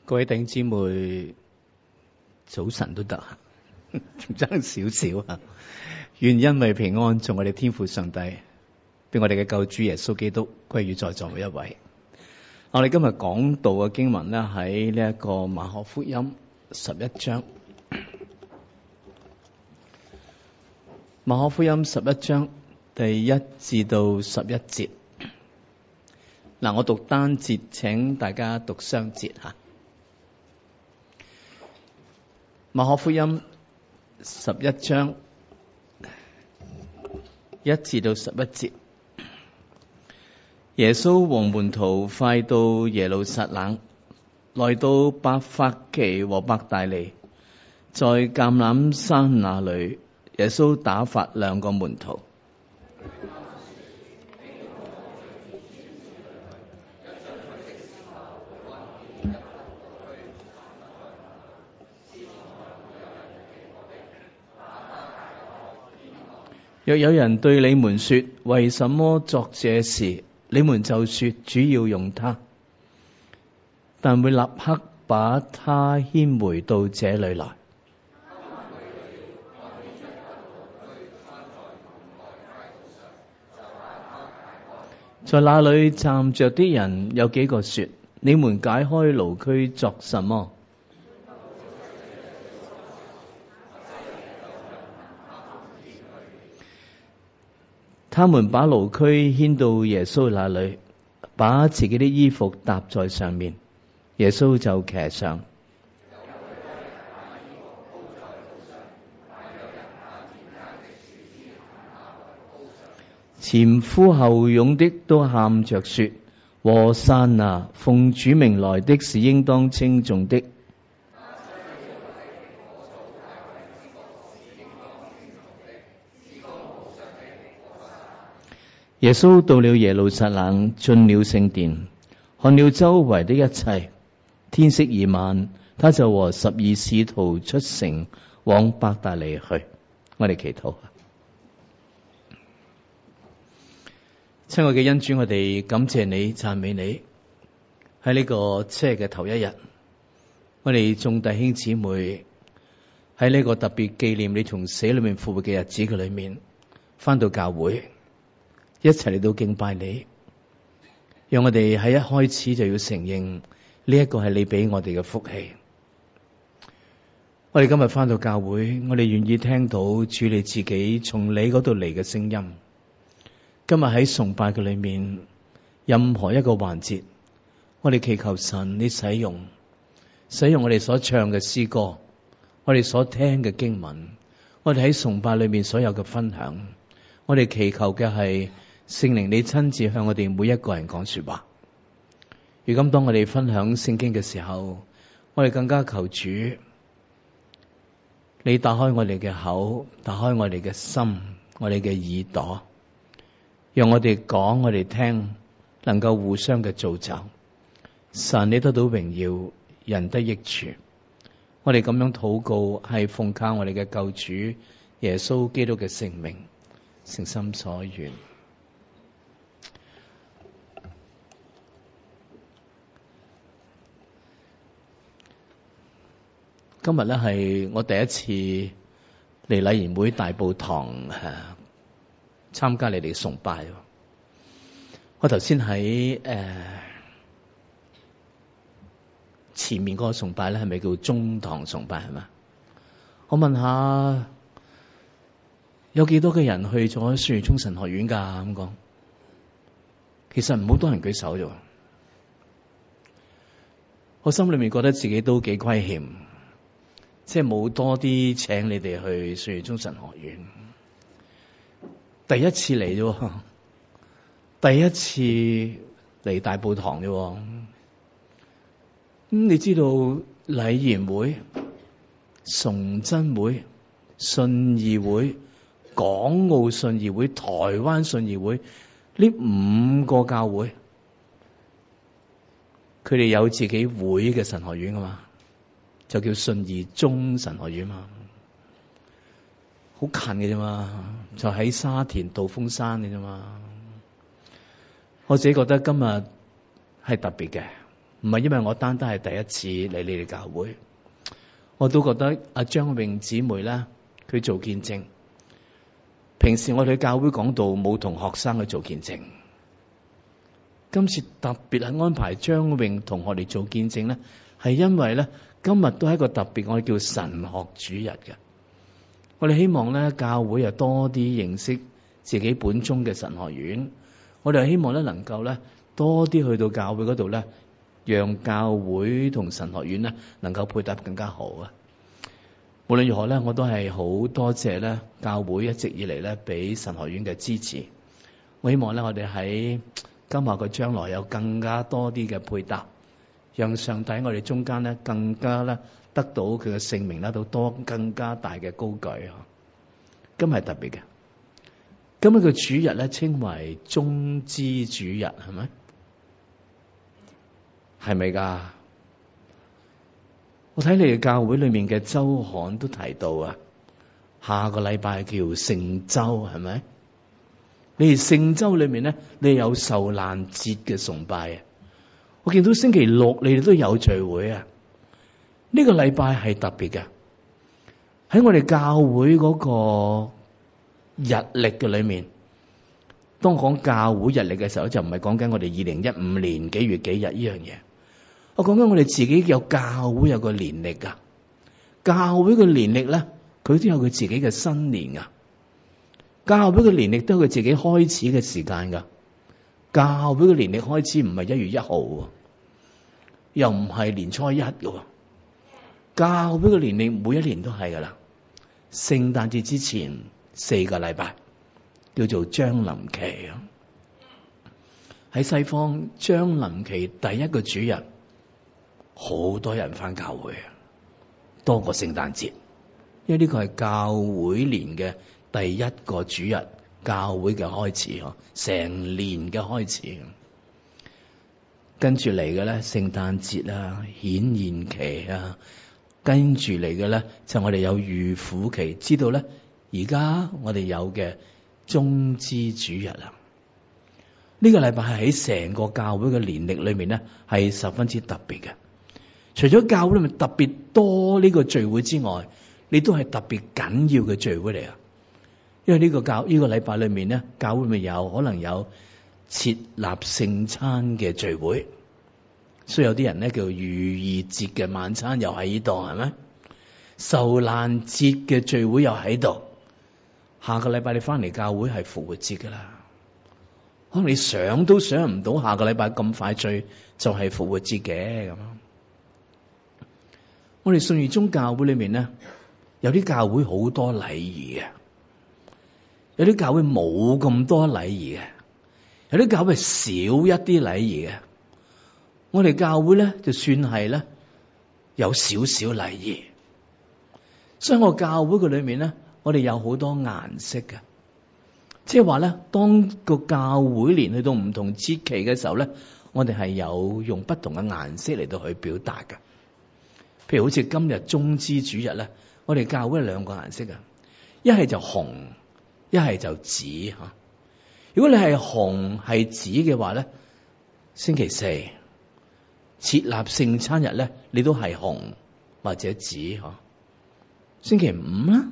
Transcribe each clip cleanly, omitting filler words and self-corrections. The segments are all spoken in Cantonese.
各位弟兄姊妹，早晨都得，仲爭少少啊！願恩惠平安從我哋天父上帝，俾我哋嘅救主耶穌基督歸於在座每一位。我哋今日講道嘅經文咧，喺呢一個馬可福音11章。馬可福音11章第1至到11節。嗱，我讀單節，請大家讀雙節吓。馬可福音11章1至到11節。耶穌和門徒快到耶路撒冷，來到伯法其和伯大尼，在橄欖山那裏，耶穌打發兩個門徒。若有人對你們說，為什麼作這事？你們就說，主要用他，但會立刻把他牽回到這裏來。在那裏站着的人有幾個說，你們解開驢駒作什麼？他們把驢駒牽到耶穌那裏，把自己的衣服搭在上面，耶穌就騎上。前呼後擁的都喊着說：和散那，奉主名來的是應當稱頌的。耶穌到了耶路撒冷，進了聖殿，看了周圍的一切。天色已晚，他就和12使徒出城，往伯大尼去。我哋祈禱。親愛嘅恩主，我哋感謝你，讚美你。喺呢個7日嘅頭一日，我哋眾弟兄姊妹喺呢個特別紀念你從死裏面復活嘅日子嘅裏面，返到教會，一齊嚟到敬拜你，讓我哋喺一開始就要承認呢一個係你俾我哋嘅福氣。我哋今日返到教會，我哋願意聽到主你自己從你嗰度嚟嘅聲音。今日喺崇拜嘅裏面，任何一個環節，我哋祈求神你使用我哋所唱嘅詩歌，我哋所聽嘅經文，我哋喺崇拜裏面所有嘅分享，我哋祈求嘅係聖靈你親自向我哋每一個人講說話。如今當我哋分享聖經嘅時候，我哋更加求主你打開我哋嘅口，打開我哋嘅心，我哋嘅耳朵，讓我哋講，我哋聽，能夠互相嘅造就。神你得到榮耀，人得益處。我哋咁樣禱告，係奉靠我哋嘅救主耶穌基督嘅聖名，誠心所願。今日咧係我第一次嚟禮賢會大埔堂參加你哋嘅崇拜。我頭先喺前面嗰個崇拜咧，係咪叫中堂崇拜係嘛？我問下有幾多嘅人去咗信義中神學院㗎？咁講，其實唔好多人舉手啫。我心裏面覺得自己都幾虧欠，即係冇多啲請你哋去信義中神學院。第一次嚟啫，第一次嚟大埔堂啫。你知道禮賢會、崇真會、信義會、港澳信義會、台灣信義會呢5個教會，佢哋有自己會嘅神學院㗎嘛，就叫信義中神學院嘛，好近嘅啫嘛，就喺沙田道風山嘅啫嘛。我自己覺得今日係特別嘅， 唔係因為我單單係第一次嚟你哋教會，我都覺得阿張穎姊妹咧，佢做見證。平時我哋教會講道冇同學生去做見證，今次特別係安排張穎同我哋做見證咧，係因為咧今日都係一個特別，我哋叫神學主日嘅。我哋希望咧教會又多啲認識自己本宗嘅神學院，我哋希望咧能夠咧多啲去到教會嗰度咧，讓教會同神學院咧能夠配搭更加好啊！無論如何咧，我都係好多謝咧教會一直以嚟咧俾神學院嘅支持。我希望咧我哋喺今後嘅將來有更加多啲嘅配搭，讓上帝喺我哋中間咧更加咧得到佢嘅聖名，得到多更加大嘅高舉啊！今日係特別嘅，今日嘅主日咧稱為棕枝主日，係咪？係咪㗎？我睇你哋教會裏面嘅周刊都提到啊，下個禮拜叫聖週，係咪？你哋聖週裏面咧，你有受難節嘅崇拜啊！我見到星期六你哋都有聚會啊！呢個禮拜係特別嘅，喺我哋教會嗰個日曆嘅裏面，當講教會日曆嘅時候，就唔係講緊我哋2015年幾月幾日呢樣嘢。我講緊我哋自己有教會有個年曆噶，教會嘅年曆咧，佢都有佢自己嘅新年噶。教會嘅年曆都有佢自己開始嘅時間噶。教會嘅年曆開始唔係1月1號，又唔係年初一嘅。教會嘅年曆每一年都係噶啦。聖誕節之前4個禮拜叫做將臨期啊。喺西方將臨期第一個主日，好多人返教會，多過聖誕節，因為呢個係教會年嘅第一個主日，教會嘅開始，成年嘅開始。跟住嚟嘅咧，聖誕節啊、顯現期啊，跟住嚟嘅咧就我哋有預苦期，知道咧而家我哋有嘅棕枝主日啊。呢個禮拜係喺成個教會嘅年曆裏面咧，係十分之特別嘅。除咗教會裏面特別多呢個聚會之外，你都係特別緊要嘅聚會嚟啊！因為呢個禮拜裏面咧，教會裏面有可能有設立聖餐嘅聚會，所以有啲人咧叫逾越節嘅晚餐又喺呢度，係咪？受難節嘅聚會又喺度。下個禮拜你翻嚟教會係復活節噶啦，可能你想都想唔到下個禮拜咁快脆就係復活節嘅咁。我哋信義宗教會裏面咧，有啲教會好多禮儀嘅，有啲教會冇咁多禮儀嘅，有啲教會少一啲禮儀嘅。我哋教會咧就算係咧有少少禮儀，所以我教會嘅裏面咧，我哋有好多顏色嘅，即係話咧，當個教會年去到唔同節期嘅時候咧，我哋係有用不同嘅顏色嚟到去表達嘅。譬如好似今日棕枝主日咧，我哋教會係兩個顏色嘅，一係就紅，一係就紫吓。如果你係紅係紫嘅話咧，星期四設立聖餐日咧，你都係紅或者紫吓。星期五啦，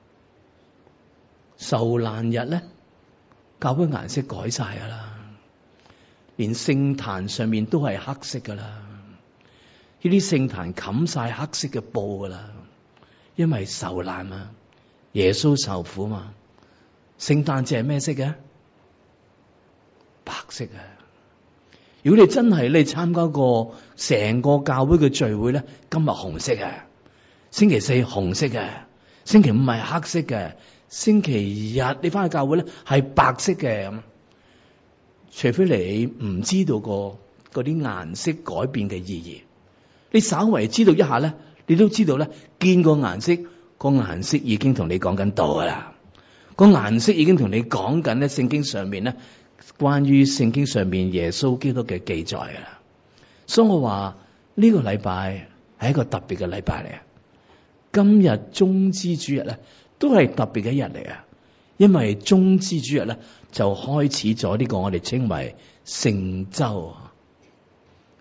受難日咧，教會顏色改晒噶啦，連聖壇上面都係黑色噶啦。呢啲聖壇冚晒黑色嘅布噶啦，因為受難嘛，耶穌受苦嘛。聖誕節係咩色嘅？白色啊！如果你真係你參加過成個教會嘅聚會咧，今日紅色啊，星期四紅色嘅，星期五係黑色嘅，星期日你翻去教會咧係白色嘅咁。除非你唔知道過嗰啲顏色改變嘅意義。你稍為知道一下咧，你都知道咧，見個顏色，個顏色已經同你講緊道噶啦，個顏色已經同你講緊咧聖經上面咧關於聖經上面耶穌基督嘅記載噶啦。所以我話呢個禮拜係一個特別嘅禮拜嚟啊！今日棕枝主日咧都係特別嘅一日嚟啊！因為棕枝主日咧就開始咗呢個我哋稱為聖週。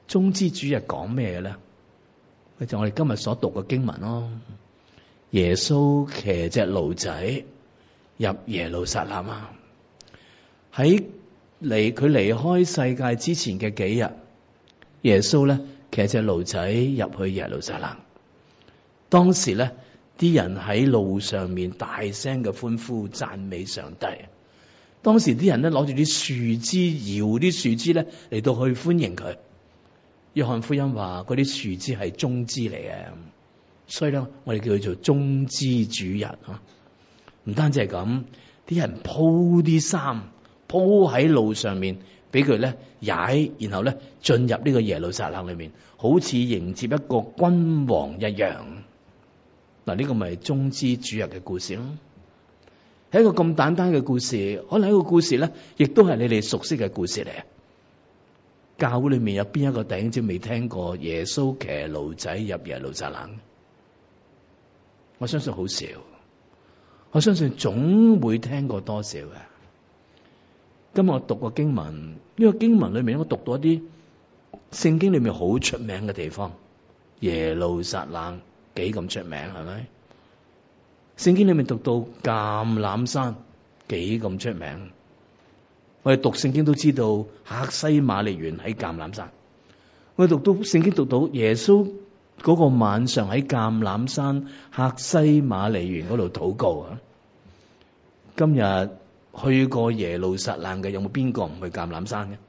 棕枝主日講咩咧？就我哋今日所讀嘅經文咯。耶穌騎隻驢仔入耶路撒冷啊！喺佢離開世界之前嘅幾日，耶穌咧騎隻驢仔入去耶路撒冷。當時咧，啲人喺路上面大聲嘅歡呼讚美上帝。當時啲人咧攞住啲樹枝，搖啲樹枝咧嚟到去歡迎佢。約翰福音話嗰啲樹枝係棕枝嚟嘅，所以咧我哋叫佢做棕枝主日啊。唔單止係咁，啲人鋪啲衫鋪喺路上面，俾佢咧踩，然後咧進入呢個耶路撒冷裏面，好似迎接一個君王一樣。嗱，呢個咪棕枝主日嘅故事咯。係一個咁簡單嘅故事，可能一個故事咧，亦都係你哋熟悉嘅故事嚟。教會裏面有邊一個弟兄姊妹未聽過耶穌騎驢仔入耶路撒冷？我相信好少，我相信總會聽過多少嘅。今日我讀個經文，呢個經文裏面我讀到一啲聖經裏面好出名嘅地方，耶路撒冷幾咁出名係咪？聖經裏面讀到橄欖山幾咁出名，我哋讀聖經都知道客西馬尼園喺橄欖山。我哋讀到聖經讀到耶穌嗰個晚上喺橄欖山客西馬尼園嗰度禱告啊！今日去過耶路撒冷嘅有冇邊個唔去橄欖山嘅？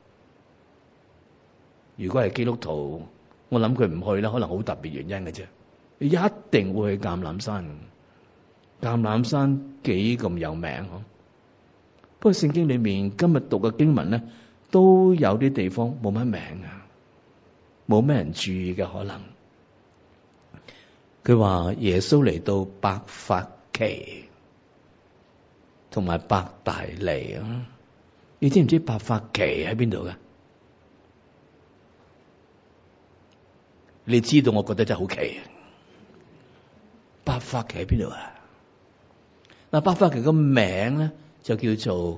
如果係基督徒，我諗佢唔去咧，可能好特別原因嘅啫。你一定會去橄欖山。橄欖山幾咁有名嗬？不過聖經裏面今日讀嘅經文咧，都有啲地方冇乜名啊，冇咩人注意嘅可能。佢話耶穌嚟到伯法其同埋伯大尼啊，你知唔知伯法其喺邊度㗎？你知道，我覺得真係好奇。伯法其喺邊度啊？嗱，伯法其個名咧就叫做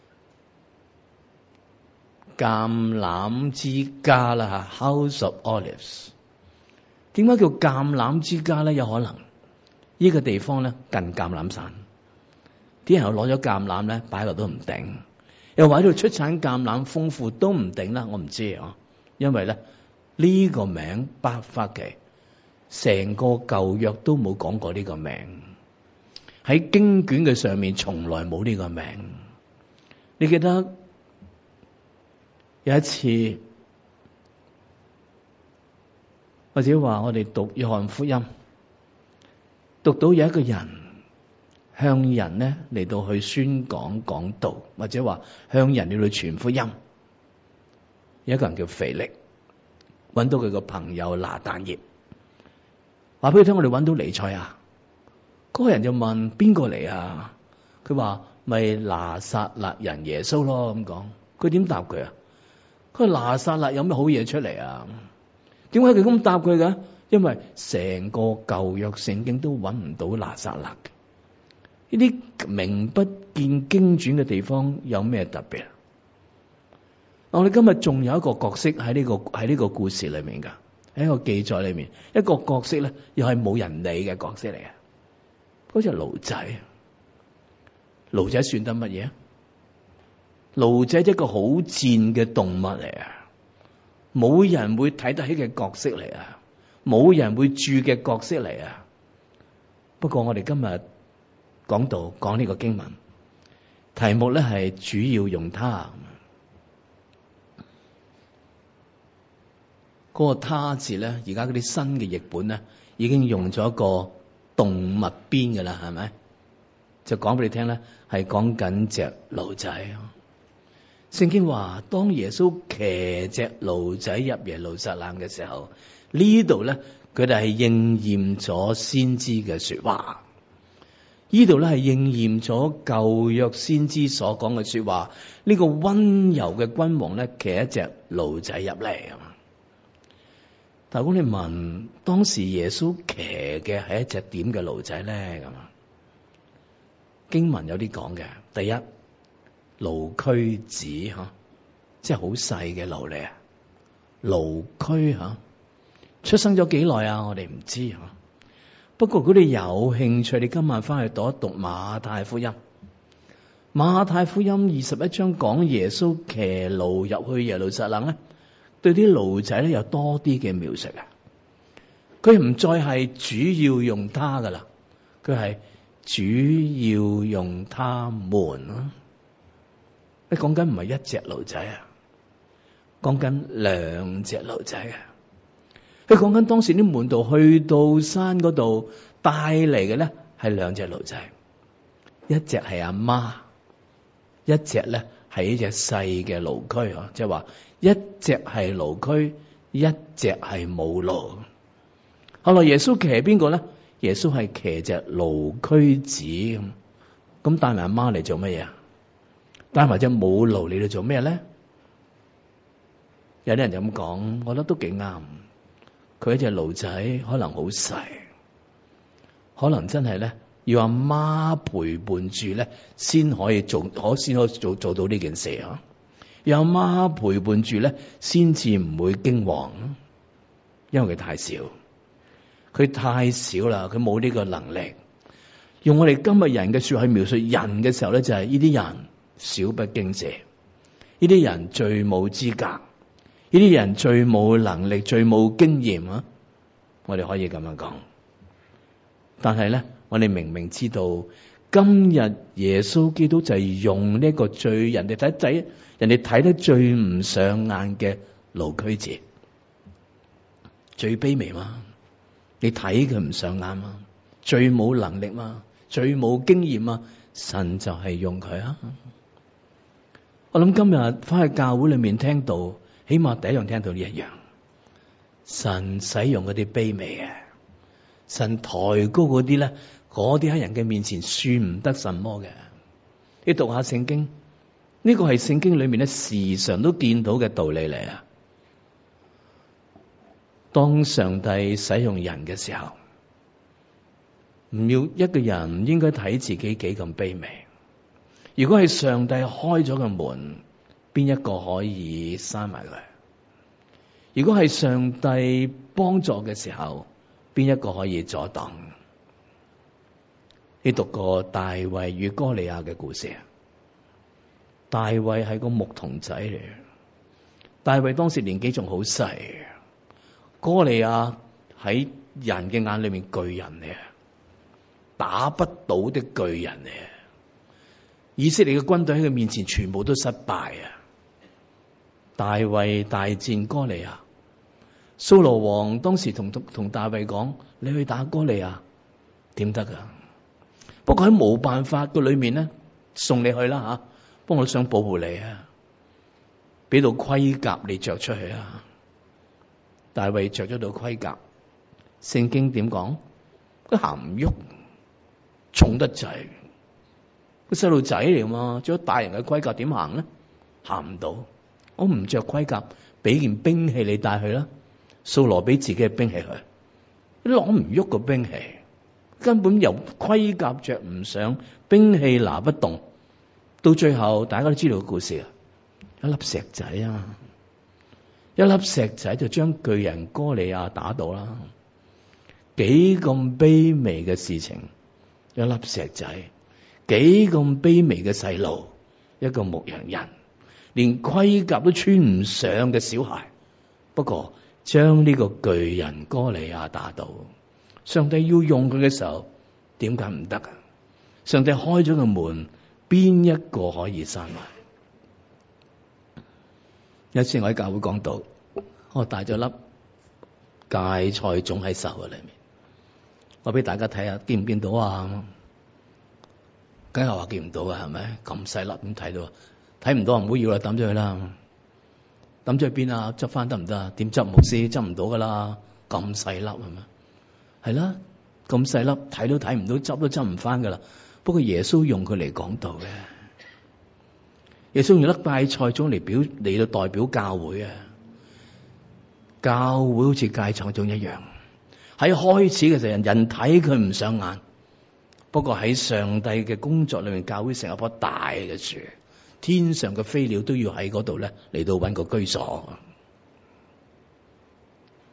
橄欖之家啦吓 ，House of Olives。點解叫橄欖之家咧？有可能呢個地方咧近橄欖山，啲人又攞咗橄欖咧擺落都唔定，又話喺度出產橄欖豐富都唔定啦，我唔知啊。因為咧呢個名伯法其，成個舊約都冇講過呢個名。喺經卷嘅上面從來冇呢個名。你記得有一次，或者話我哋讀約翰福音，讀到有一個人向人咧嚟到去宣講講道，或者話向人嚟到傳福音。有一個人叫腓力，揾到佢個朋友拿但業，話俾佢聽，我哋揾到彌賽亞。嗰個人就問邊個嚟啊？佢話咪拿撒勒人耶穌咯咁講。佢點答佢啊？佢話拿撒勒有咩好嘢出嚟啊？點解佢咁答佢嘅？因為成個舊約聖經都揾唔到拿撒勒嘅。呢啲名不見經傳嘅地方有咩特別啊？我哋今日仲有一個角色喺呢個故事裏面噶，喺一個記載裏面，一個角色咧又係冇人理嘅角色嚟嘅。嗰隻驢仔，驢仔算得乜嘢？驢仔一個好賤嘅動物嚟啊！冇人會睇得起嘅角色嚟啊！冇人會住嘅角色嚟啊！不過我哋今日講呢個經文題目咧，係主要用它。嗰個他字咧，而家嗰啲新嘅譯本咧，已經用咗一個動物邊嘅啦，係咪？就講俾你聽咧，係講緊隻驢仔。聖經話，當耶穌騎隻驢仔入耶路撒冷嘅時候，呢度咧佢哋係應驗咗先知嘅說話。呢度咧係應驗咗舊約先知所講嘅說話。呢個溫柔嘅君王咧，騎一隻驢仔入嚟。但係如果你問當時耶穌騎嘅係一隻點嘅驢仔咧？咁啊，經文有啲講嘅。第一，驢駒子吓，即係好細嘅驢嚟啊， 驢駒吓，出生咗幾耐啊？我哋唔知吓。不過如果你有興趣，你今晚翻去讀一讀馬太福音。馬太福音21章講耶穌騎驢入去耶路撒冷咧，對啲驢仔咧有多啲嘅描述啊。佢唔再係主要用他噶啦，佢係主要用他們咯。你講緊唔係一隻驢仔啊，講緊兩隻驢仔啊。佢講緊當時啲門徒去到山嗰度帶嚟嘅咧係兩隻驢仔，一隻係阿媽，一隻咧係一隻細嘅驢駒啊，即係話一隻係驢駒，一隻係母驢。後來耶穌騎邊個咧？耶穌係騎隻驢駒子咁帶埋阿媽嚟做乜嘢啊？帶埋隻母驢嚟到做咩咧？有啲人就咁講，我覺得都幾啱。佢一隻驢仔可能好細，可能真係咧要阿媽陪伴住咧，先可以做到呢件事啊！要阿媽陪伴住咧，先至唔會驚惶，因為佢太少，佢太少啦，佢冇呢個能力。用我哋今日人嘅說話去描述人嘅時候咧，就係呢啲人少不經事，呢啲人最冇資格。呢啲人最冇能力、最冇經驗啊！我哋可以咁樣講，但係咧，我哋明明知道，今日耶穌基督就係用呢個人哋睇得最唔上眼嘅驢駒子，最卑微嘛？你睇佢唔上眼嘛？最冇能力嘛？最冇經驗嘛？神就係用佢啊！我諗今日翻去教會裏面聽到。起碼第一樣聽到呢一樣，神使用嗰啲卑微嘅，神抬高嗰啲咧，嗰啲喺人嘅面前算唔得什麼嘅。你讀下聖經，呢個係聖經裏面咧時常都見到嘅道理嚟啊。當上帝使用人嘅時候，唔要一個人唔應該睇自己幾咁卑微。如果係上帝開咗個門，邊一個可以閂埋佢？如果係上帝幫助嘅時候，邊一個可以阻擋？你讀過大衛與哥利亞嘅故事啊？大衛係個牧童仔嚟，大衛當時年紀仲好細，哥利亞喺人嘅眼裏面巨人嚟，打不倒的巨人嚟。以色列嘅軍隊喺佢面前全部都失敗啊！大衛大戰哥利亞，掃羅王當時同大衛講：你去打哥利亞，點得噶？不過喺冇辦法嘅裏面咧，送你去啦吓，不過我想保護你啊，俾到盔甲你着出去啊！大衛着咗到盔甲，聖經點講？佢行唔喐，重得滯，個細路仔嚟嘛，着咗大人嘅盔甲點行咧？行唔到。我唔着盔甲，俾件兵器你帶去啦。掃羅俾自己嘅兵器佢，你攞唔喐個兵器，根本由盔甲着唔上，兵器拿不動。到最後，大家都知道個故事啊，一粒石仔啊，一粒石仔就將巨人哥利亞打倒啦。幾咁卑微嘅事情，一粒石仔，幾咁卑微嘅細路，一個牧羊人。連盔甲都穿唔上嘅小孩，不過將呢個巨人哥利亞打倒。上帝要用佢嘅時候，點解唔得啊？上帝開咗個門，邊一個可以閂埋？有一次我喺教會講到，我帶咗粒芥菜種喺手裏面，我俾大家睇下，見唔見到啊？梗係話見唔到啊，係咪？咁細粒點睇到？睇唔到唔好要啦，抌咗佢啦。抌咗去邊啊？執翻得唔得啊？點執？牧師執唔到噶啦，咁細粒係咪？係啦，咁細粒睇都睇唔到，執都執唔翻噶啦。不過耶穌用佢嚟講道嘅，耶穌用粒芥菜種嚟到代表教會啊。教會好似芥菜種一樣，喺開始嘅時候人睇佢唔上眼，不過喺上帝嘅工作裏面，教會成一棵大嘅樹。天上嘅飛鳥都要喺嗰度咧嚟到揾個居所。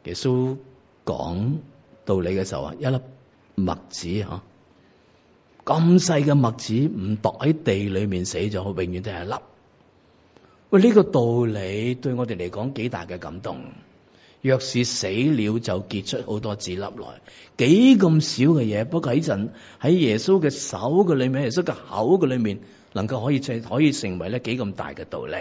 耶穌講道理嘅時候啊，一粒麥子嗬，咁細嘅麥子唔墮喺地裏面死咗，永遠都係一粒。喂，呢個道理對我哋嚟講幾大嘅感動。若是死了就結出好多子粒來，幾咁少嘅嘢，不過喺耶穌嘅手嘅裏面，耶穌嘅口嘅裏面，能夠可以成為咧幾咁大嘅道理。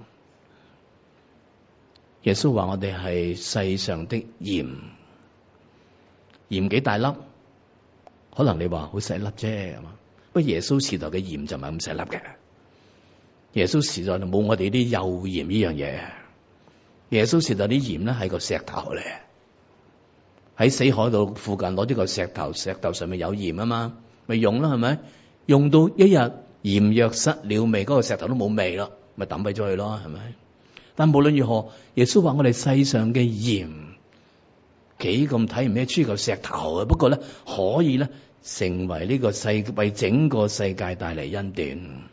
耶穌話我哋係世上的鹽，鹽幾大粒？可能你話好細粒啫，係嘛？不過耶穌時代嘅鹽就唔係咁細粒嘅。耶穌時代就冇我哋啲幼鹽呢樣嘢。耶穌時代啲鹽咧係個石頭嚟，喺死海度附近攞啲個石頭，石頭上面有鹽啊嘛，咪用啦，係咪？用到一日鹽若失了味，嗰個石頭都冇味咯，咪抌俾咗佢咯，係咪？但無論如何，耶穌話我哋世上嘅鹽幾咁睇唔起，出嚿石頭啊！不過咧，可以咧成為呢個為整個世界帶嚟恩典。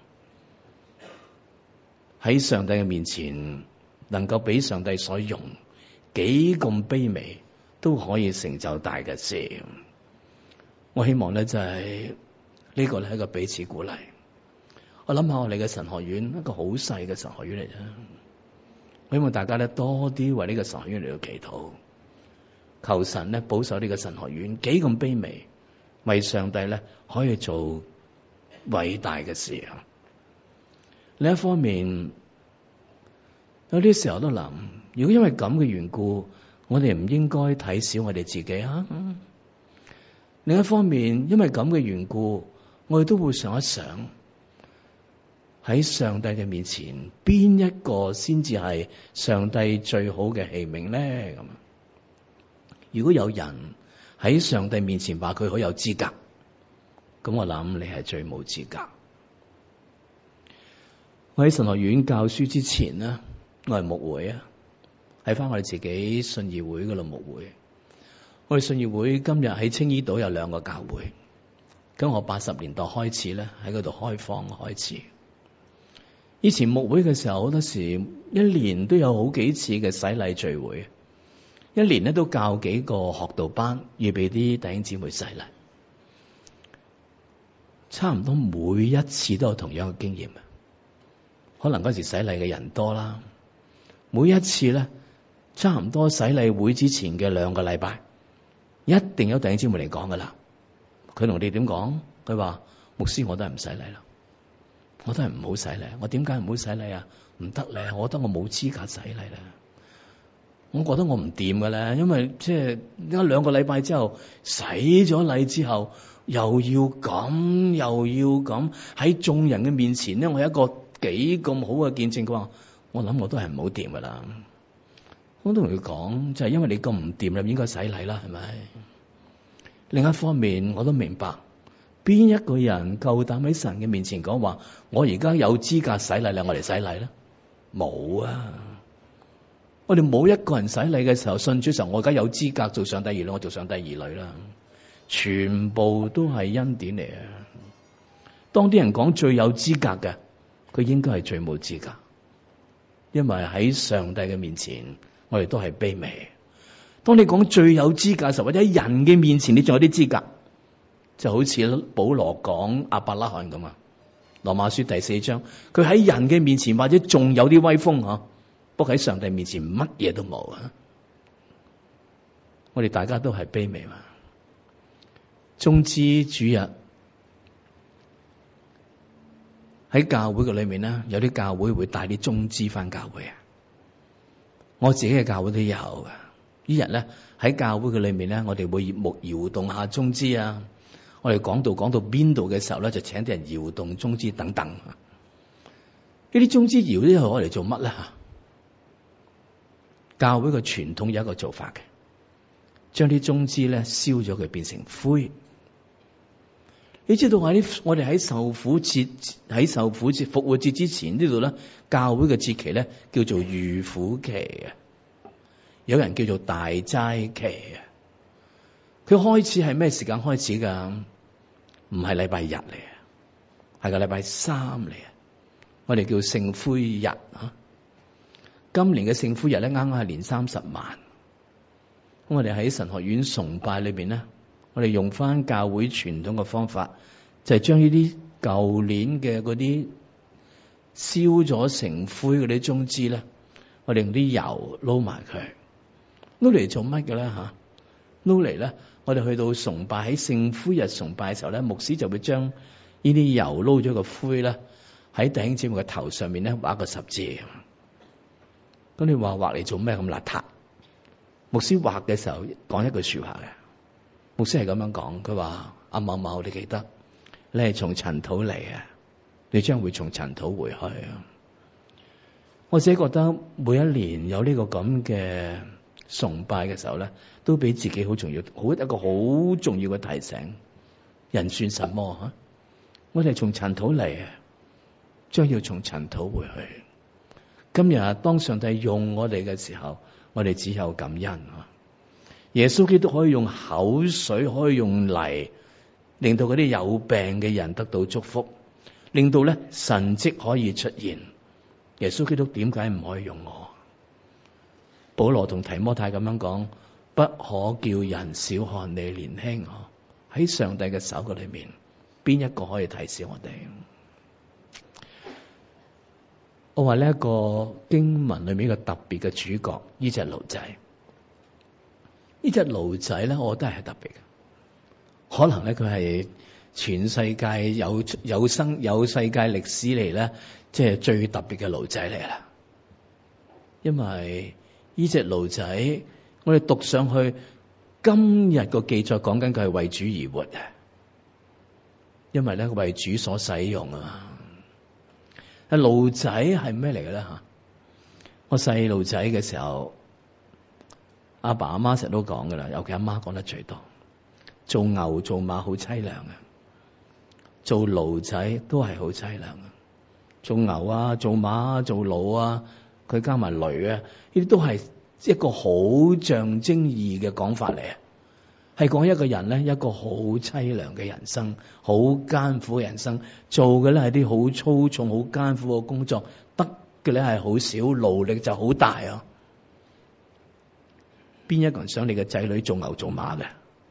喺上帝嘅面前，能夠俾上帝所用，幾咁卑微都可以成就大嘅事。我希望咧就係呢個咧係一個彼此鼓勵。我諗下我哋嘅神學院一個好細嘅神學院嚟啫。我希望大家咧多啲為呢個神學院嚟到祈禱，求神咧保守呢個神學院幾咁卑微，為上帝咧可以做偉大嘅事。另一方面，有啲時候都諗，如果因為咁嘅緣故，我哋唔應該睇小我哋自己啊。另一方面，因為咁嘅緣故，我哋都會想一想，喺上帝嘅面前，邊一個先至係上帝最好嘅器皿咧？咁，如果有人喺上帝面前話佢好有資格，咁我諗你係最冇資格。我喺神學院教書之前呢，我係牧會啊，喺翻我哋自己信義會嗰度牧會。我哋信義會今日喺青衣島有2個教會，咁我80年代開始咧喺嗰度開荒開始。以前牧會嘅時候，好多時一年都有好幾次嘅洗禮聚會，一年咧都教幾個學道班，預備啲弟兄姊妹洗禮。差唔多每一次都有同樣嘅經驗。可能嗰時洗禮嘅人多啦，每一次咧差唔多洗禮會之前嘅2個禮拜，一定有弟兄姊妹嚟講噶啦。佢同你點講？佢話牧師，我都係唔洗禮啦，我都係唔好洗禮。我點解唔好洗禮啊？唔得咧，我覺得我冇資格洗禮啦。我覺得我唔掂噶啦，因為即係2個禮拜之後洗咗禮之後，又要咁喺眾人嘅面前咧，我有一個幾咁好嘅見證。佢話我諗我都係唔好掂噶啦。我都同佢講，就係因為你咁唔掂啦，應該洗禮啦，係咪？另一方面，我都明白邊一個人夠膽喺神嘅面前講話，我而家有資格洗禮啦，我嚟洗禮啦？冇啊！我哋冇一個人洗禮嘅時候，信主嘅時候，我而家有資格做上帝兒女，我做上帝兒女啦。全部都係恩典嚟啊！當啲人講最有資格嘅，佢應該係最冇資格，因為喺上帝嘅面前，我哋都係卑微。當你講最有資格嘅時候，或者喺人嘅面前，你仲有啲資格，就好似保羅講亞伯拉罕咁啊。羅馬書第4章，佢喺人嘅面前或者仲有啲威風嗬，不過喺上帝面前乜嘢都冇啊。我哋大家都係卑微嘛。終之主日喺教會嘅裏面咧，有啲教會會帶啲中資翻教會啊。我自己嘅教會都有噶。呢日咧喺教會嘅裏面咧，我哋會搖動下中資啊。我哋講到邊度嘅時候咧，就請啲人搖動中資等等。呢啲中資搖呢係攞嚟做乜咧？吓，教會嘅傳統有一個做法嘅，將啲中資咧燒咗佢變成灰。你知道我哋喺受苦節、復活節之前呢度咧，教會嘅節期咧叫做預苦期啊，有人叫做大齋期啊。佢開始係咩時間開始噶？唔係禮拜日嚟啊，係個禮拜3嚟啊。我哋叫聖灰日啊。今年嘅聖灰日咧，啱啱係年30晚。 我哋喺神學院崇拜裏邊咧，我哋用翻教會傳統嘅方法，就係將呢啲舊年嘅嗰啲燒咗成灰嗰啲棕枝咧，我哋用啲油撈埋佢，撈嚟做乜嘅咧吓？撈嚟咧，我哋去到崇拜喺聖灰日崇拜嘅時候咧，牧師就會將呢啲油撈咗個灰咧，喺弟兄姊妹嘅頭上面咧畫個十字。咁你話畫嚟做咩咁邋遢？牧師畫嘅時候講一句說話嘅，牧師係咁樣講，佢話阿某某，你記得你係從塵土嚟嘅，你將會從塵土回去啊！我自己覺得每一年有呢個咁嘅崇拜嘅時候咧，都俾自己好重要，一個好重要嘅提醒。人算什麼啊？我哋從塵土嚟嘅，將要從塵土回去。今日當上帝用我哋嘅時候，我哋只有感恩。耶穌基督可以用口水，可以用泥，令到嗰啲有病嘅人得到祝福，令到咧神蹟可以出現。耶穌基督點解唔可以用我？保羅同提摩太咁樣講，不可叫人小看你年輕。喺上帝嘅手嘅裏面，邊一個可以提示我哋？我話呢一個經文裏面一個特別嘅主角，呢隻驢仔。呢隻驢仔咧，我覺得係特別嘅。可能咧，佢係全世界有世界歷史嚟咧，即係最特別嘅驢仔嚟啦。因為呢隻驢仔，我哋讀上去，今日個記載講緊佢係為主而活嘅，因為咧為主所使用啊。驢仔係咩嚟嘅咧吓？我細路仔嘅時候，阿爸阿媽成日都講噶啦，尤其阿媽講得最多。做牛做馬好淒涼嘅，做驢仔都係好淒涼嘅。做牛啊，做馬啊，做驢啊，佢加埋驢啊，呢啲都係一個好象徵意義嘅講法嚟啊！係講一個人咧，一個好淒涼嘅人生，好艱苦嘅人生，做嘅咧係啲好粗重、好艱苦嘅工作，得嘅咧係好少，勞力就好大啊！邊一個人想你嘅仔女做牛做馬嘅？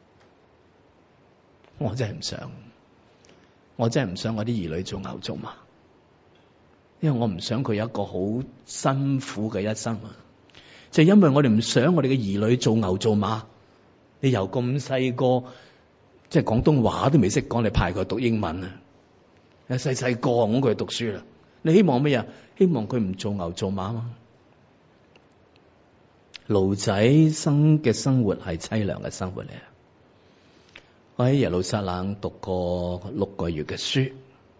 我真係唔想，我真係唔想我啲兒女做牛做馬，因為我唔想佢有一個好辛苦嘅一生啊！就係因為我哋唔想我哋嘅兒女做牛做馬。你由咁細個，即係廣東話都未識講，你派佢讀英文啊！細細個咁佢讀書啦，你希望咩啊？希望佢唔做牛做馬嘛？驢仔生嘅生活係淒涼嘅生活嚟啊！我喺耶路撒冷讀過6個月嘅書，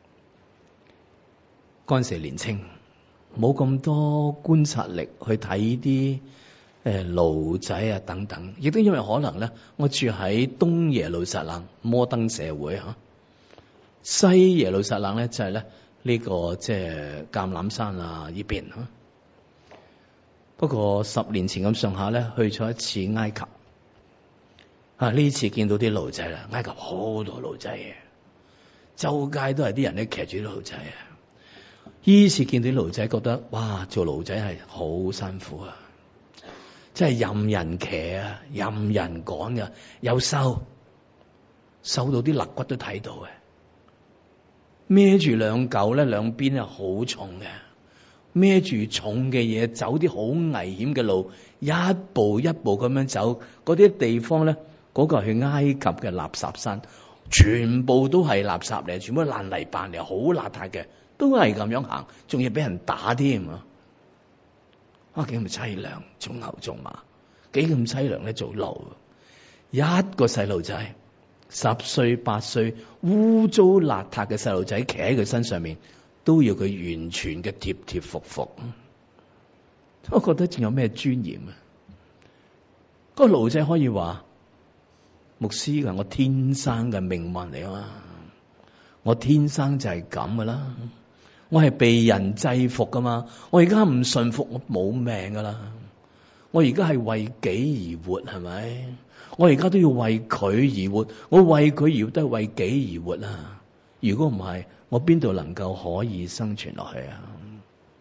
嗰陣時年青，冇咁多觀察力去睇啲驢仔啊等等，亦都因為可能咧，我住喺東耶路撒冷摩登社會吓，西耶路撒冷咧就係咧呢個即係橄欖山啊呢邊吓。不過10年前咁上下咧，去咗一次埃及，呢次見到啲驢仔啦，埃及好多驢仔嘅，周街都係啲人咧騎住啲驢仔啊。呢次見到啲驢仔，覺得哇，做驢仔係好辛苦啊！真係任人騎啊，任人趕噶，有瘦到啲肋骨都睇到嘅，孭住兩嚿咧，兩邊係好重嘅，孭住重嘅嘢，走啲好危險嘅路，一步一步咁樣走，嗰啲地方咧，嗰個係埃及嘅垃圾山，全部都係垃圾嚟，全部都爛泥扮嚟，好邋遢嘅，都係咁樣行，仲要俾人打添啊！幾咁淒涼，做牛做馬，幾咁淒涼咧做驢。一個細路仔10歲8歲，污糟邋遢嘅細路仔騎喺佢身上面，都要佢完全嘅貼貼服服。我覺得仲有咩尊嚴啊？個驢仔可以話牧師㗎，我天生嘅命運嚟啊嘛，我天生就係咁噶啦。我係被人制服噶嘛，我而家唔順服，我冇命噶啦。我而家係為己而活，係咪？我而家都要為佢而活，我為佢而活都係為己而活啊！如果唔係，我邊度能夠可以生存落去啊？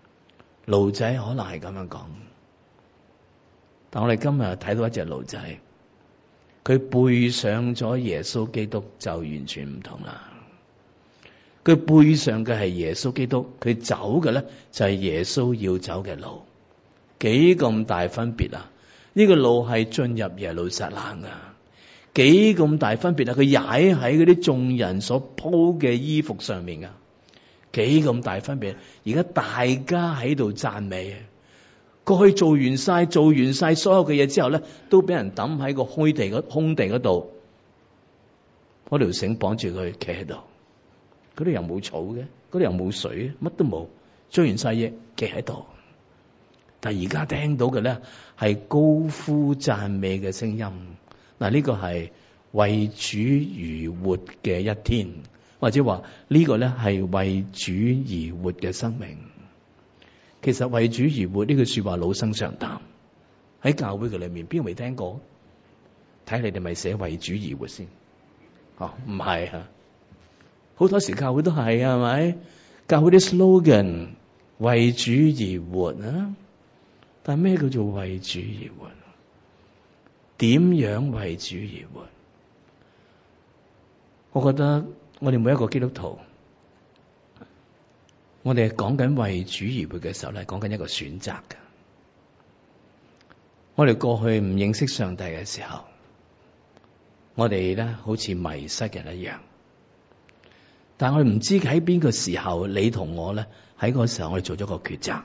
驢仔可能係咁樣講，但我哋今日睇到一隻驢仔， 佢背上咗耶穌基督就完全唔同啦。佢背上嘅係耶穌基督，佢走嘅咧就係耶穌要走嘅路，幾咁大分別啊！呢個路係進入耶路撒冷啊，幾咁大分別啊！佢踩喺嗰啲眾人所鋪嘅衣服上面啊，幾咁大分別！而家大家喺度讚美啊！過去做完晒所有嘅嘢之後咧，都俾人抌喺個空地嗰度，嗰條繩綁住佢，企喺度。嗰度又冇草嘅，嗰度又冇水，乜都冇，做完晒嘢，企喺度。但係而家聽到嘅咧係高呼讚美嘅聲音。嗱，呢個係為主而活嘅一天，或者話呢個咧係為主而活嘅生命。其實為主而活呢句說話老生常談，喺教會嘅裏面邊個未聽過？睇你哋咪寫為主而活先。唔係啊，好多時教會都係啊，係咪？教會啲 slogan 為主而活啊，但係咩叫做為主而活？點樣為主而活？我覺得我哋每一個基督徒，我哋係講緊為主而活嘅時候咧，講緊一個選擇嘅。我哋過去唔認識上帝嘅時候，我哋咧好似迷失嘅一樣。但係我哋唔知喺邊個時候，你同我咧喺嗰個時候，我哋做咗個抉擇。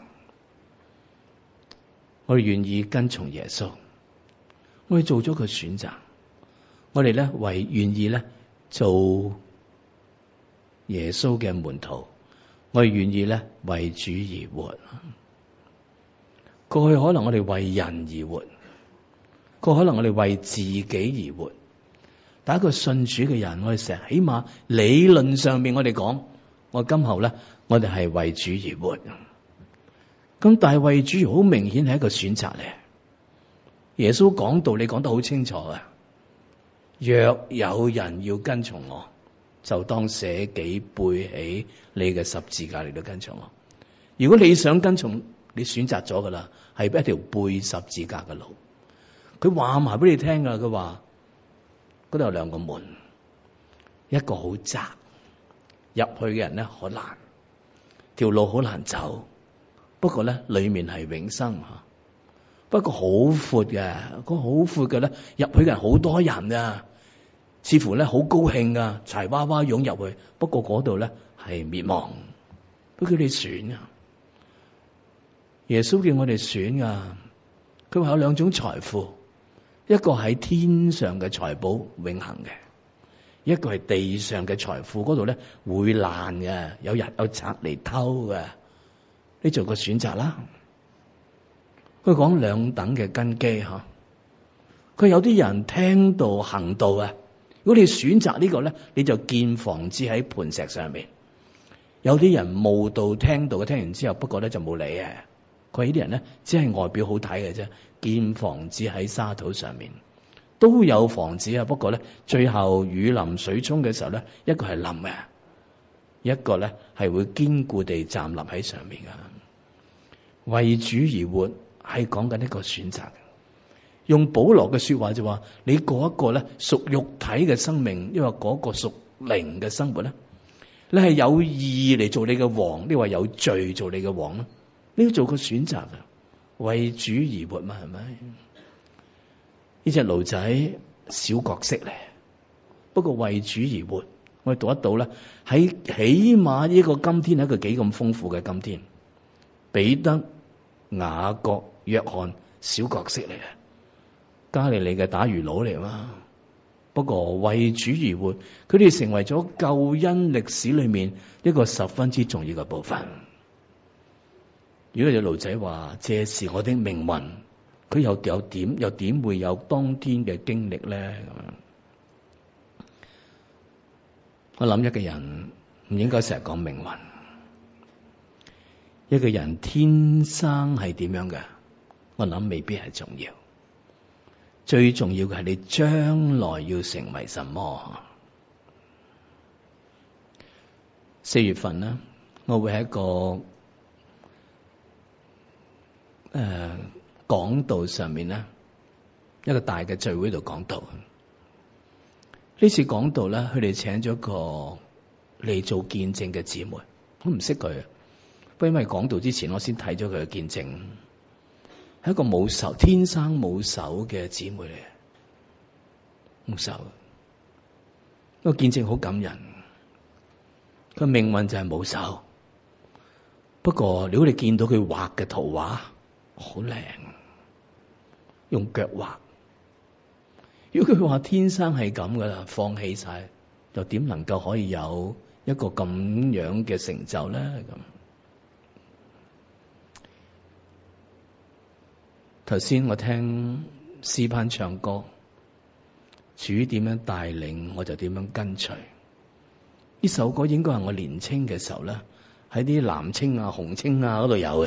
我哋願意跟從耶穌，我哋做咗個選擇。我哋咧願意咧做耶穌嘅門徒。我哋願意咧為主而活。過去可能我哋為人而活，過去可能我哋為自己而活。但一個信主嘅人，我哋成日起碼理論上面我哋講，我今後咧我哋係為主而活。咁但係為主好明顯係一個選擇嚟。耶穌講道理講得好清楚啊！若有人要跟從我，就當捨己背起你嘅十字架嚟到跟從我。如果你想跟從，你選擇咗噶啦，係一條背十字架嘅路。佢話埋俾你聽噶，佢話嗰度有兩個門，一個好窄，入去嘅人咧好難，條路好難走。不過咧裏面係永生吓，不過好闊嘅，嗰好闊嘅咧入去嘅人好多人啊。似乎咧好高興啊，柴娃娃湧入去。不過嗰度咧係滅亡，都叫你選啊。耶穌叫我哋選啊。佢話有兩種財富，一個喺天上嘅財寶永恆嘅，一個係地上嘅財富，嗰度咧會爛嘅，有賊嚟偷嘅。你做個選擇啦。佢講兩等嘅根基吓。佢有啲人聽道行道啊。如果你選擇呢個咧，你就建房子喺磐石上面。有啲人慕道聽道，聽完之後，不過咧就冇理啊。佢呢啲人咧，只係外表好睇嘅啫，建房子喺沙土上面，都有房子啊。不過咧，最後雨淋水沖嘅時候咧，一個係冧嘅，一個咧係會堅固地站立喺上面嘅。為主而活係講緊一個選擇。用保羅嘅說話就話，你過一個咧屬肉體嘅生命，因為嗰個屬靈嘅生活咧，你係有義嚟做你嘅王，你話有罪做你嘅王咯，你要做個選擇啊，為主而活嘛，係咪？呢隻驢仔小角色嚟，不過為主而活，我哋讀得到咧，喺起碼呢個今天係一個幾咁豐富嘅今天，彼得、雅各、約翰小角色嚟嘅。加利利嘅打魚佬嚟嘛？不過為主而活，佢哋成為咗救恩歷史裏面一個十分之重要嘅部分。如果有驢仔話這是我的命運，佢又點會有當天嘅經歷咧？咁我諗一個人唔應該成日講命運，一個人天生係點樣嘅，我諗未必係重要。最重要嘅係你將來要成為什麼。4月份呢，我會喺一個講道上面呢，一個大嘅聚會度講道。 呢次講道咧，佢哋請咗個嚟做見證嘅姊妹，我唔識佢，不過因為講道之前我先睇咗佢嘅見證，係一個冇手，天生冇手嘅姊妹嚟，冇手。個見證好感人，佢命運就係冇手。不過如果你見到佢畫嘅圖畫，好靚，用腳畫。如果佢話天生係咁噶啦，放棄晒，又點能夠可以有一個咁樣嘅成就咧？咁頭先我聽詩班唱歌，主點樣帶領，我就點樣跟隨。呢首歌應該係我年青嘅時候咧，喺啲藍青啊、紅青啊嗰度有嘅。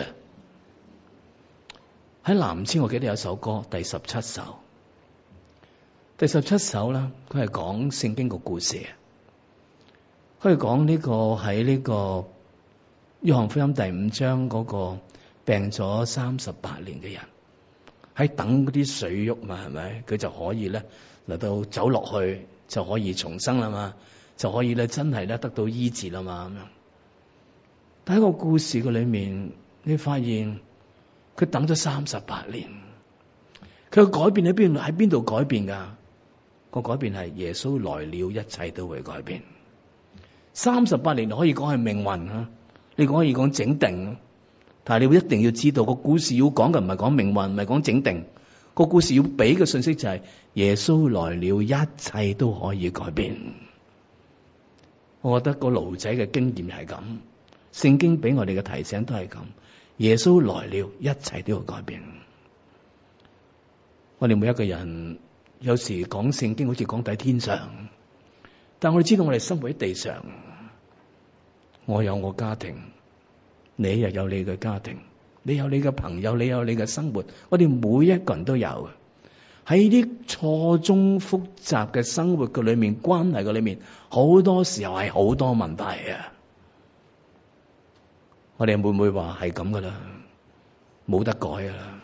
喺藍青，我記得有首歌第17首。第17首啦，佢係講聖經個故事。佢係講呢個喺呢個約翰福音第5章嗰個病咗38年嘅人，喺等嗰啲水郁嘛，係咪？佢就可以咧嚟到走落去，就可以重生啦嘛，就可以咧真係咧得到醫治啦嘛咁樣。但喺個故事嘅裏面，你發現佢等咗38年，佢嘅改變喺邊度改變㗎？個改變係耶穌來了，一切都會改變。38年可以講係命運啊，你可以講整定，但係你會一定要知道個故事要講嘅唔係講命運，唔係講整定。個故事要俾嘅信息就係耶穌來了，一切都可以改變。我覺得個驢仔嘅經驗係咁，聖經俾我哋嘅提醒都係咁。耶穌來了，一切都要改變。我哋每一個人有時講聖經好似講喺天上，但我哋知道我哋生活喺地上。我有我家庭，你又有你嘅家庭，你有你嘅朋友，你有你嘅生活。我哋每一個人都有喺啲錯綜複雜嘅生活嘅裏面，關係嘅裏面，好多時候係好多問題啊！我哋會唔會話係咁噶啦？冇得改噶啦！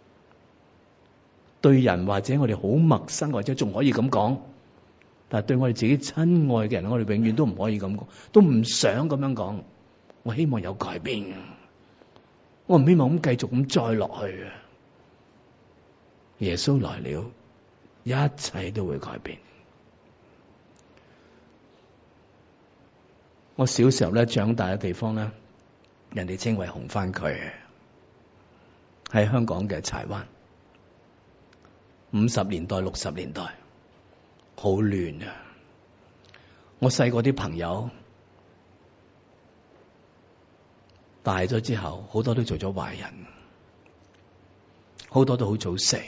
對人或者我哋好陌生，或者仲可以咁講，但係對我哋自己親愛嘅人，我哋永遠都唔可以咁講，都唔想咁樣講。我希望有改變，我唔希望咁繼續咁再落去。耶穌來了，一切都會改變。我小時候咧長大嘅地方咧，人哋稱為紅番區，喺香港嘅柴灣。50年代、60年代，好亂啊！我細個啲朋友大咗之後，好多都做咗壞人，好多都好早死。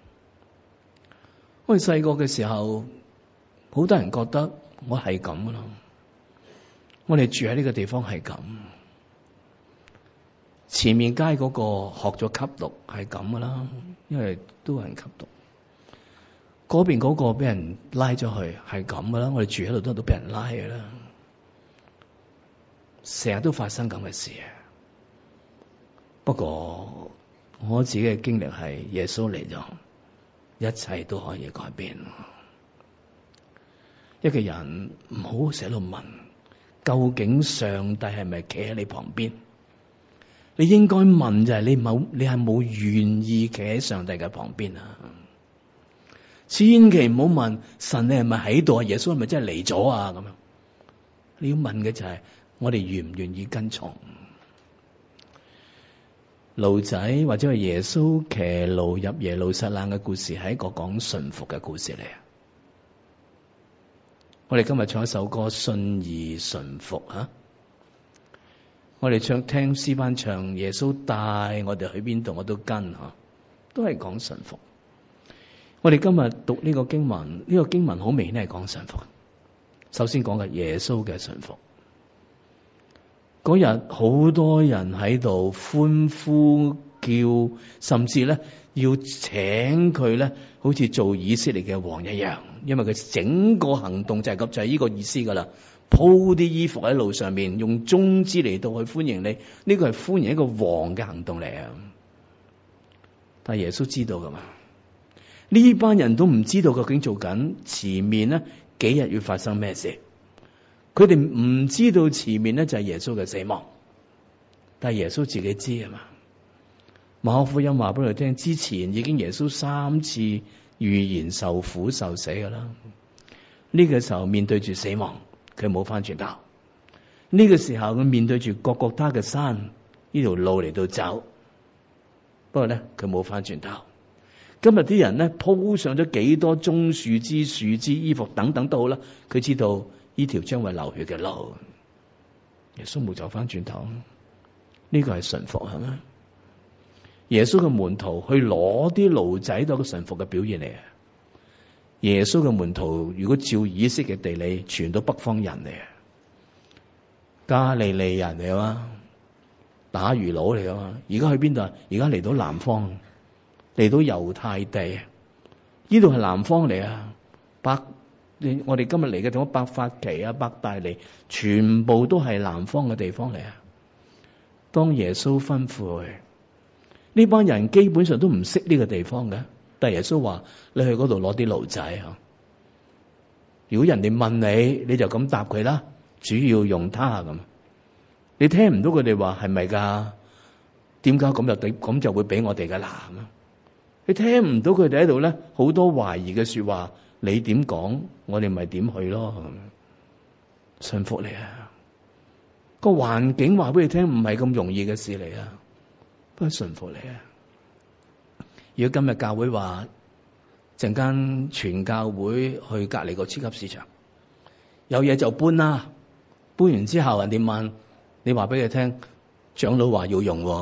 我哋細個嘅時候，好多人覺得我係咁噶啦，我哋住喺呢個地方係咁。前面街嗰個學咗吸毒係咁噶啦，因為都有人吸毒。嗰邊嗰個俾人拉咗去係咁噶啦，我哋住喺度都俾人拉嘅啦，成日都發生咁嘅事。不過我自己嘅經歷係耶穌嚟咗，一切都可以改變。一個人唔好成日喺度問，究竟上帝係咪企喺你旁邊？你應該問就係你係冇願意企喺上帝嘅旁邊啊！千祈唔好問神你係咪喺度啊？耶穌係咪真係嚟咗啊？咁樣你要問嘅就係我哋願唔願意跟從。驢仔或者係耶穌騎驢入耶路撒冷嘅故事，係一個講順服嘅故事嚟啊！我哋今日唱一首歌，信而順服啊！我哋聽詩班唱，耶穌帶我哋去邊度我都跟吓，都係講順服。我哋今日讀呢個經文，呢個經文好明顯係講順服。首先講嘅耶穌嘅順服。嗰日好多人喺度歡呼叫，甚至咧要請佢咧，好似做以色列嘅王一樣，因為佢整個行動就係咁，就係呢個意思噶啦。鋪啲衣服喺路上面，用棕枝嚟到去歡迎你，呢個係歡迎一個王嘅行動嚟啊！但係耶穌知道噶嘛？呢班人都唔知道究竟做緊前面咧幾日要發生咩事。佢哋唔知道前面咧就係耶穌嘅死亡，但係耶穌自己知啊嘛。馬可福音話俾佢聽，之前已經耶穌3次預言受苦受死噶啦。呢個時候面對住死亡，佢冇翻轉頭。呢個時候佢面對住各各他嘅山呢條路嚟到走，不過咧佢冇翻轉頭。今日啲人咧鋪上咗幾多棕樹枝、樹枝、衣服等等都好啦，佢知道呢條將會流血嘅路，耶穌冇走翻轉頭。呢個係順服係咪？耶穌嘅門徒去攞啲驢仔都係個順服嘅表現嚟啊！耶穌嘅門徒如果照以色列嘅地理，全都北方人嚟啊，加利利人嚟啊，打魚佬嚟啊嘛。而家去邊度啊？而家嚟到南方，嚟到猶太地，呢度係南方嚟啊。我哋今日嚟嘅地方，伯法其啊、伯大尼，全部都係南方嘅地方嚟啊。當耶穌吩咐佢，呢班人基本上都唔識呢個地方嘅，但係耶穌話：你去嗰度攞啲驢仔啊！如果人哋問你，你就咁答佢啦。主要用他咁，你聽唔到佢哋話係咪噶？點解咁就會俾我哋噶啦？你聽唔到佢哋喺度咧，好多懷疑嘅說話。你點講，我哋咪點去咯。順服你啊！個環境話俾你聽，唔係咁容易嘅事嚟啊，不過順服你啊！如果今日教會話陣間全教會去隔籬個超級市場，有嘢就搬啦。搬完之後，人哋問你話俾佢聽，長老話要用，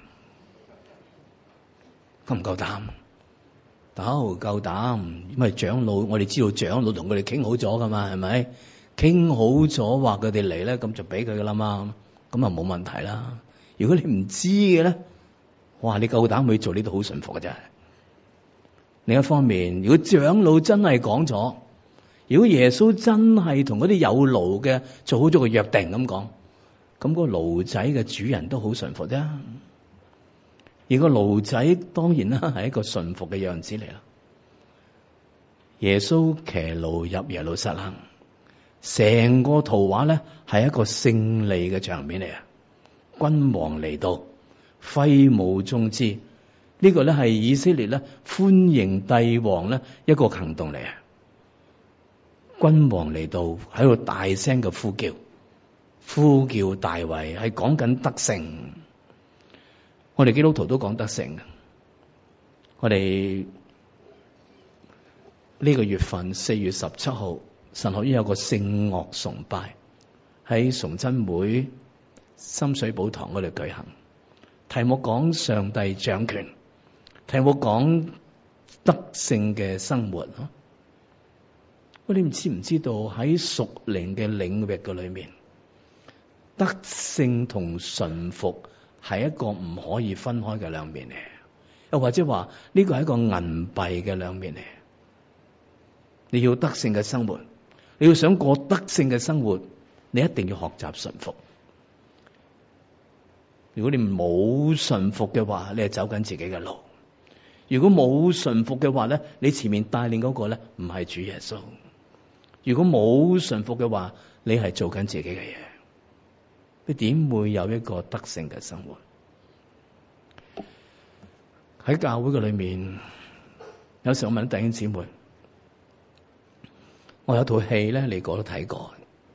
夠唔夠膽？夠膽，因為長老，我哋知道長老同佢哋傾好咗噶嘛，係咪？傾好咗話佢哋嚟咧，咁就俾佢噶啦嘛，咁啊冇問題啦。如果你唔知嘅咧，哇，你夠膽去做呢度好順服嘅啫。另一方面，如果長老真係講咗，如果耶穌真係同嗰啲有驢嘅做好咗個約定咁講，咁個驢仔嘅主人都好順服啫。而個驢仔當然啦，係一個順服嘅樣子嚟啦。耶穌騎驢入耶路撒冷，成個圖畫咧係一個勝利嘅場面嚟啊！君王嚟到，揮舞中之，呢個咧係以色列咧歡迎帝王咧一個行動嚟啊！君王嚟到喺度大聲嘅呼叫，呼叫大衛，係講緊得勝。我哋基督徒都講得勝嘅。我哋呢個月份4月17號，神學院有個聖樂崇拜喺崇真會深水埗堂嗰度舉行。題目講上帝掌權，題目講得勝嘅生活。你唔知道喺屬靈嘅領域嘅裏面，得勝同順服係一個唔可以分開嘅兩面嚟，又或者話呢個係一個銀幣嘅兩面嚟。你要得勝嘅生活，你要想過得勝嘅生活，你一定要學習順服。如果你冇順服嘅話，你係走緊自己嘅路。如果冇順服嘅話咧，你前面帶領嗰個咧唔係主耶穌。如果冇順服嘅話，你係做緊自己嘅嘢。你點會有一個得勝嘅生活？喺教會嘅裏面，有時候我問弟兄姊妹，我有套戲咧，你個都睇過。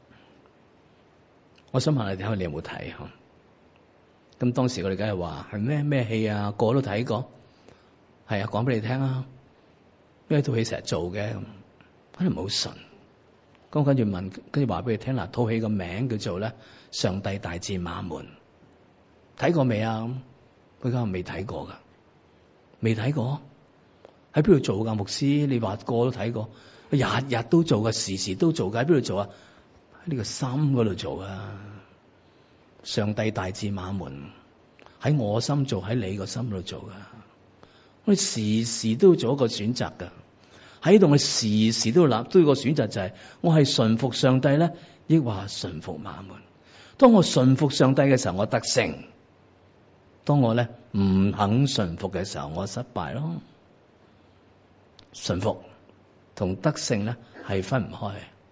我想問你睇下，你有冇睇？咁當時我哋梗係話係咩戲啊？個都睇過。係啊，講俾你聽啊。因為套戲成日做嘅，可能唔好順。咁跟住問，跟住話俾你聽啦。套戲個名叫做咧《上帝大戰馬門》，睇過未啊？佢家未睇過噶，未睇過。喺邊度做噶？牧師，你話個都睇過，日日都做噶，時時都做噶。喺邊度做啊？喺呢個心嗰度做啊！上帝大戰馬門，喺我心做，喺你個心度做噶。我哋時時都做一個選擇噶。喺度我時時都要都有個選擇，就係我係順服上帝咧，抑或順服馬門。當我順服上帝嘅時候，我得勝；當我咧唔肯順服嘅時候，我失敗咯。順服同得勝咧係分唔開。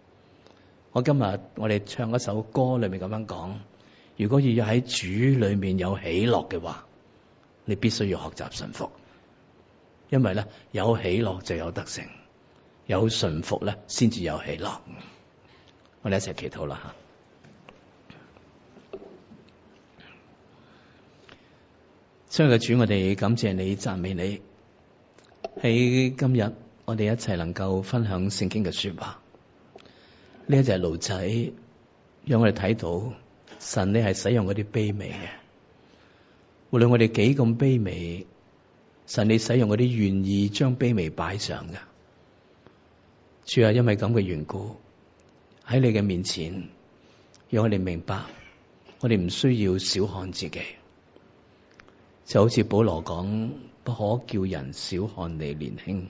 我哋唱一首歌裏面咁樣講，如果要喺主裏面有喜樂嘅話，你必須要學習順服，因為咧有喜樂就有得勝，有順服咧先至有喜樂。我哋一齊祈禱啦吓。親愛嘅主，我哋感謝你，讚美你。喺今日，我哋一齊能夠分享聖經嘅說話。呢一隻驢仔，讓我哋睇到神你係使用嗰啲卑微嘅，無論我哋幾咁卑微，神你使用嗰啲願意將卑微擺上嘅。主啊，因為咁嘅緣故，喺你嘅面前，讓我哋明白，我哋唔需要小看自己。就好似保羅講，不可叫人小看你年輕。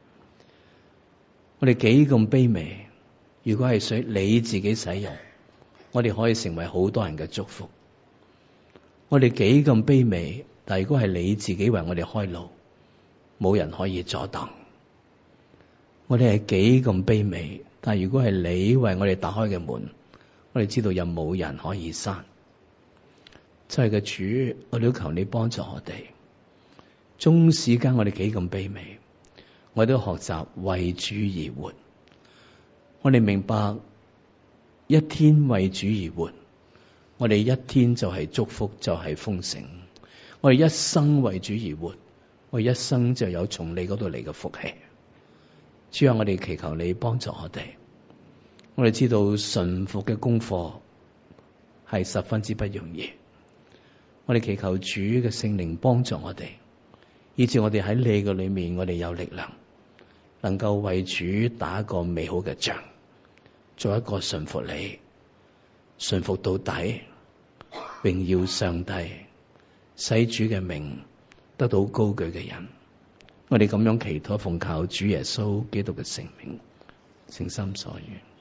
我哋幾咁卑微，如果係需你自己使用，我哋可以成為好多人嘅祝福。我哋幾咁卑微，但如果係你自己為我哋開路，冇人可以阻擋。我哋係幾咁卑微，但如果係你為我哋打開嘅門，我哋知道又冇人可以閂。真係嘅主，我哋都求你幫助我哋。縱使間我哋幾咁卑微，我哋都學習為主而活。我哋明白一天為主而活，我哋一天就係祝福，就係豐盛。我哋一生為主而活，我哋一生就有從你嗰度嚟嘅福氣。主啊，我哋祈求你幫助我哋。我哋知道順服嘅功課係十分之不容易。我哋祈求主嘅聖靈幫助我哋，以致我哋喺你嘅裏面，我哋有力量，能夠為主打一個美好嘅仗，做一個順服你、順服到底、榮耀上帝、使主嘅名得到高舉嘅人。我哋咁樣祈禱，奉靠主耶穌基督嘅聖名，誠心所願。